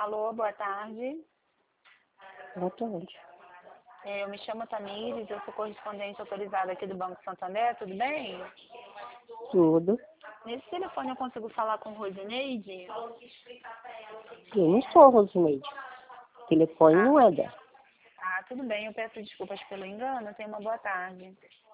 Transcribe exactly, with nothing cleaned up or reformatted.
Alô, boa tarde. Boa tarde. É, eu me chamo Tamires, eu sou correspondente autorizada aqui do Banco Santander, tudo bem? Tudo. Nesse telefone eu consigo falar com Rosineide? Eu não sou Rosineide. O telefone Ah, não é dela. ah, tudo bem, eu peço desculpas pelo engano, tenha uma boa tarde.